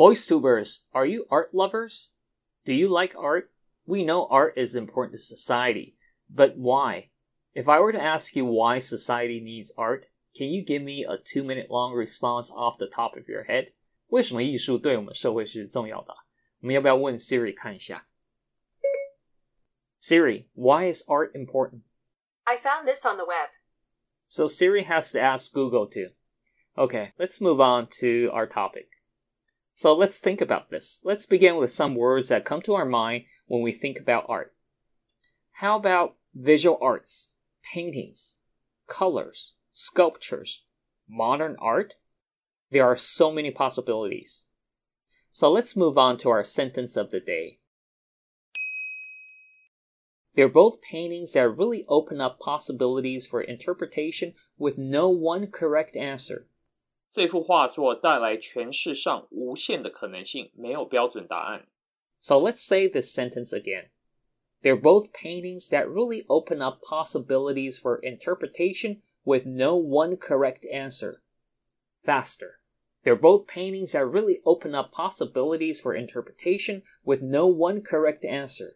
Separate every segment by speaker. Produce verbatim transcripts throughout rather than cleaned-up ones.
Speaker 1: Boystubers, are you art lovers? Do you like art? We know art is important to society, but why? If I were to ask you why society needs art, can you give me a two-minute long response off the top of your head? 为什么艺术对我们社会是重要的？我们要不要问 Siri 看一下？ Siri, why is art important?
Speaker 2: I found this on the web.
Speaker 1: So Siri has to ask Google too. Okay, let's move on to our topic. So let's think about this. Let's begin with some words that come to our mind when we think about art. How about visual arts, paintings, colors, sculptures, modern art? There are so many possibilities. So let's move on to our sentence of the day. They're both paintings that really open up possibilities for interpretation with no one correct answer.
Speaker 3: 这幅画作带来诠释上无限的可能性，没有标准答案。
Speaker 1: So let's say this sentence again. They're both paintings that really open up possibilities for interpretation with no one correct answer. Faster. They're both paintings that really open up possibilities for interpretation with no one correct answer.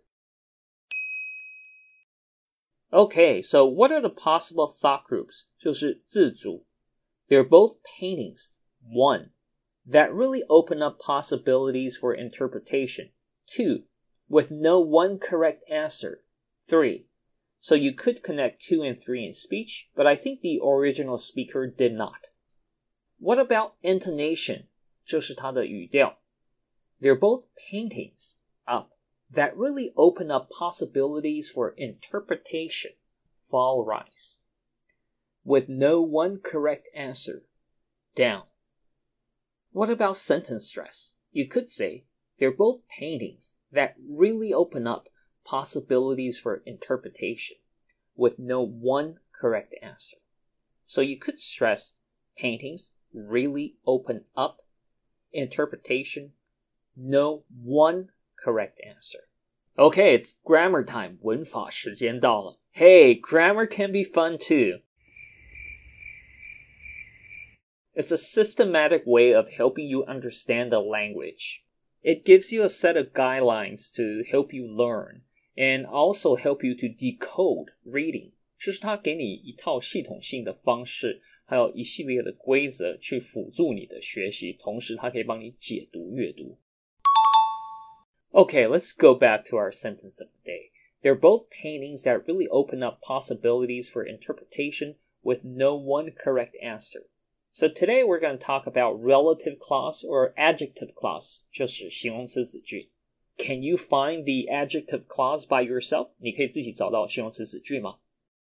Speaker 1: Okay, so what are the possible thought groups? 就是字组。They're both paintings. One, that really open up possibilities for interpretation. Two, with no one correct answer. Three, so you could connect two and three in speech, but I think the original speaker did not. What about intonation? 就是它的语调。They're both paintings. Up. That really open up possibilities for interpretation. Fall, rise. With no one correct answer. Down. What about sentence stress? You could say, they're both paintings that really open up possibilities for interpretation with no one correct answer. So you could stress paintings really open up interpretation, no one correct answer. Okay, it's grammar time. 文法时间到了. Hey, grammar can be fun too. It's a systematic way of helping you understand the language. It gives you a set of guidelines to help you learn and also help you to decode reading. 就是它给你一套系统性的方式，还有一系列的规则去辅助你的学习，同时它可以帮你解读阅读。Okay, let's go back to our sentence of the day. They're both paintings that really open up possibilities for interpretation with no one correct answer. So today we're going to talk about relative clause or adjective clause, 就是形容词子句。Can you find the adjective clause by yourself? 你可以自己找到形容词子句吗？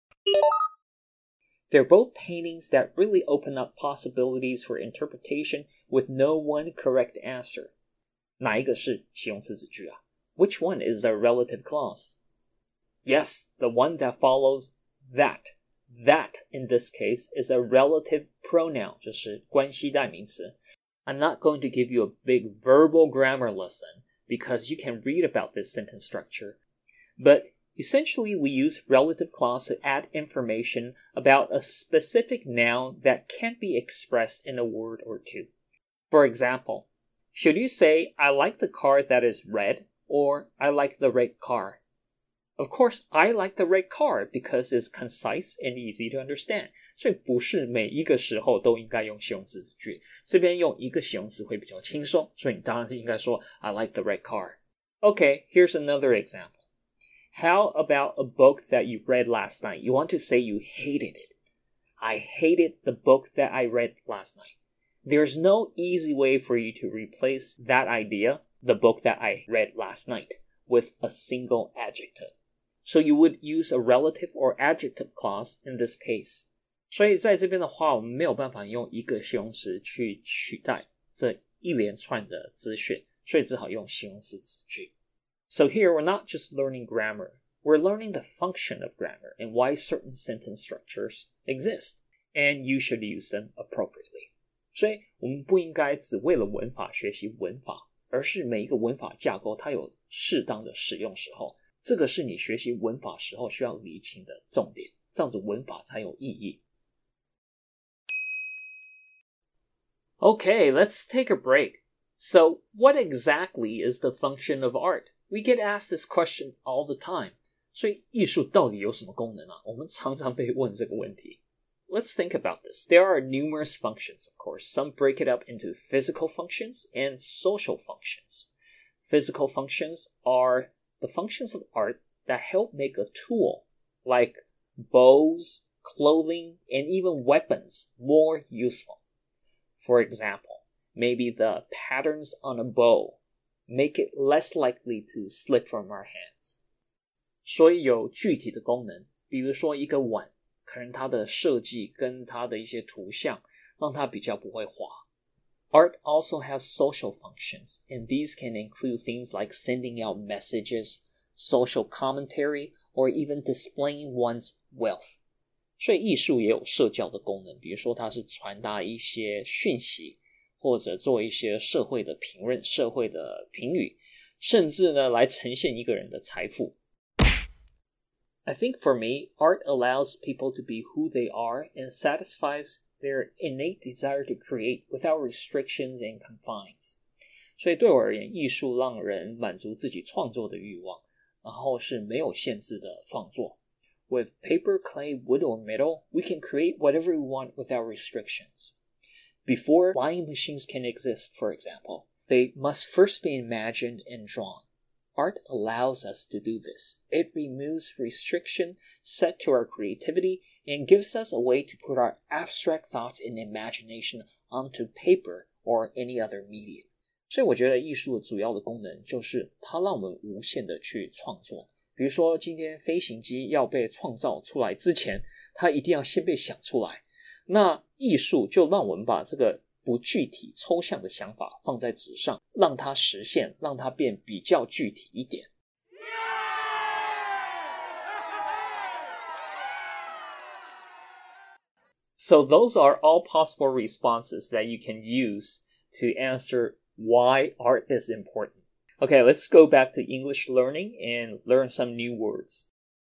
Speaker 1: They're both paintings that really open up possibilities for interpretation with no one correct answer. 哪一个是形容词子句啊？ Which one is the relative clause? Yes, the one that follows that. That, in this case, is a relative pronoun, 就是关系代名词. I'm not going to give you a big verbal grammar lesson because you can read about this sentence structure. But essentially, we use relative clause to add information about a specific noun that can't be expressed in a word or two. For example, should you say, I like the car that is red, or I like the red car? Of course, I like the red car because it's concise and easy to understand. 所以不是每一个时候都应该用形容词子句，这边用一个形容词会比较轻松，所以你当然是应该说 I like the red car. Okay, here's another example. How about a book that you read last night? You want to say you hated it. I hated the book that I read last night. There's no easy way for you to replace that idea, the book that I read last night, with a single adjective. So you would use a relative or adjective clause in this case. 所以在这边的话，我们没有办法用一个形容词去取代这一连串的资讯，所以只好用形容词子句。So here we're not just learning grammar, we're learning the function of grammar and why certain sentence structures exist, and you should use them appropriately. 所以我们不应该只为了文法学习文法，而是每一个文法架构它有适当的使用时候，这个是你学习文法时候需要厘清的重点，这样子文法才有意义。Okay, let's take a break. So, what exactly is the function of art? We get asked this question all the time. 所以艺术到底有什么功能啊？我们常常被问这个问题。Let's think about this. There are numerous functions, of course. Some break it up into physical functions and social functions. Physical functions are the functions of art that help make a tool, like bows, clothing, and even weapons, more useful. For example, maybe the patterns on a bow make it less likely to slip from our hands. 所以有具体的功能，比如说一个碗，可能它的设计跟它的一些图像，让它比较不会滑。Art also has social functions, and these can include things like sending out messages, social commentary, or even displaying one's wealth. 所以艺术也有社交的功能，比如说它是传达一些讯息，或者做一些社会的评论、社会的评语，甚至呢来呈现一个人的财富。I think for me, art allows people to be who they are and satisfies their innate desire to create without restrictions and confines. 所以对我而言，艺术让人满足自己创作的欲望，然后是没有限制的创作。With paper, clay, wood, or metal, we can create whatever we want without restrictions. Before flying machines can exist, for example, they must first be imagined and drawn. Art allows us to do this. It removes restriction set to our creativity and gives us a way to put our abstract thoughts and imagination onto paper or any other medium. 所以我觉得艺术的主要的功能就是它让我们无限的去创作。比如说今天飞行机要被创造出来之前，它一定要先被想出来。那艺术就让我们把这个不具体抽象的想法放在纸上，让它实现，让它变比较具体一点。So those are all possible responses that you can use to answer why art is important. Okay, let's go back to English learning and learn some new words.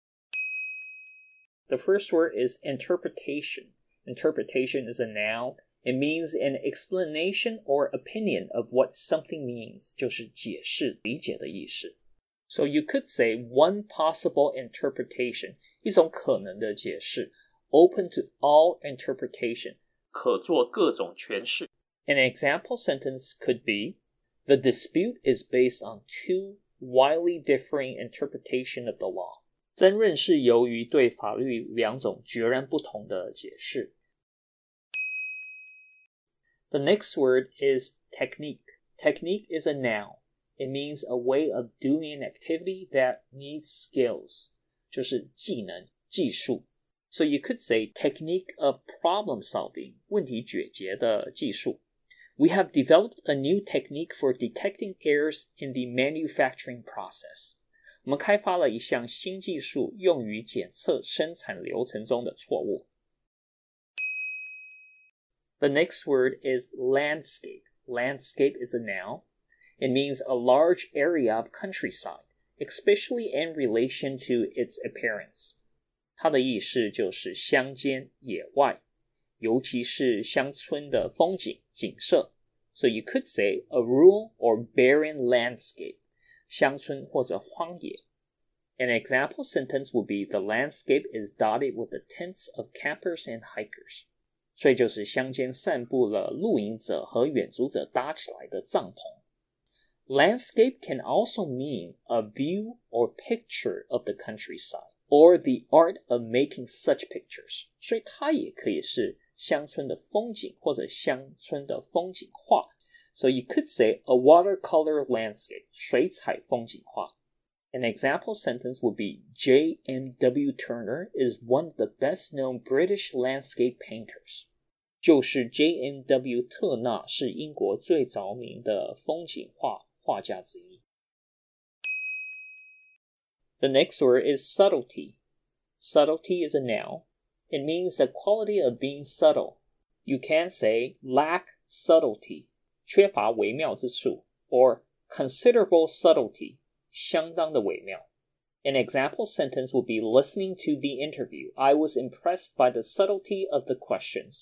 Speaker 1: The first word is interpretation. Interpretation is a noun. It means an explanation or opinion of what something means. 就是解释、理解的意思。So you could say one possible interpretation, 一种可能的解释 open to all interpretation.
Speaker 3: 可做各种诠释。
Speaker 1: An example sentence could be, the dispute is based on two widely differing interpretation of the law. 争论是由于对法律两种截然不同的解释。The next word is technique. Technique is a noun. It means a way of doing an activity that needs skills. 就是技能、技术。So you could say technique of problem solving, 问题解决的技术。We have developed a new technique for detecting errors in the manufacturing process. 我们开发了一项新技术，用于检测生产流程中的错误。The next word is landscape. Landscape is a noun. It means a large area of countryside, especially in relation to its appearance. 它的意思就是乡间野外，尤其是乡村的风景景色。So you could say a rural or barren landscape, 乡村或者荒野。An example sentence would be, the landscape is dotted with the tents of campers and hikers. 所以就是乡间散布了露营者和远足者搭起来的帐篷。Landscape can also mean a view or picture of the countryside, or the art of making such pictures. 所以它也可以是乡村的风景或者乡村的风景画。So you could say a watercolor landscape, 水彩风景画。An example sentence would be, J M W Turner is one of the best-known British landscape painters. 就是 J M W 特纳是英国最着名的风景画画家之一。The next word is subtlety. Subtlety is a noun. It means the quality of being subtle. You can say lack subtlety, 缺乏微妙之处 or considerable subtlety, 相当的微妙。An example sentence would be, listening to the interview, I was impressed by the subtlety of the questions.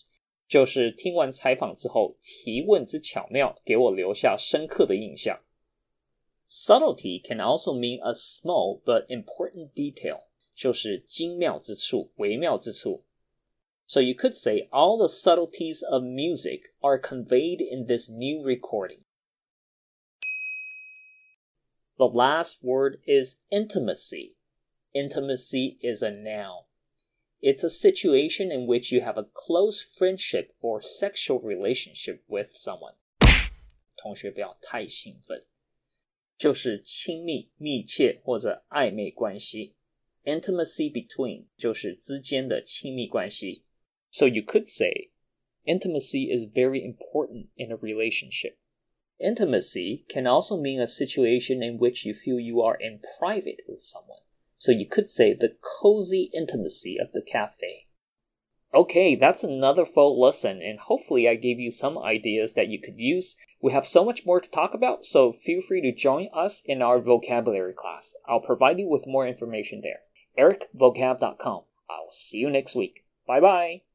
Speaker 1: 就是听完采访之后，提问之巧妙，给我留下深刻的印象。Subtlety can also mean a small but important detail, 就是精妙之处，微妙之处。So you could say all the subtleties of music are conveyed in this new recording. The last word is intimacy. Intimacy is a noun. It's a situation in which you have a close friendship or sexual relationship with someone. 同学不要太兴奋，就是亲密、密切或者暧昧关系。Intimacy between 就是之间的亲密关系。So you could say, intimacy is very important in a relationship. Intimacy can also mean a situation in which you feel you are in private with someone. So you could say the cozy intimacy of the cafe. Okay, that's another full lesson, and hopefully I gave you some ideas that you could use. We have so much more to talk about, so feel free to join us in our vocabulary class. I'll provide you with more information there. eric vocab dot com. I'll see you next week. Bye-bye.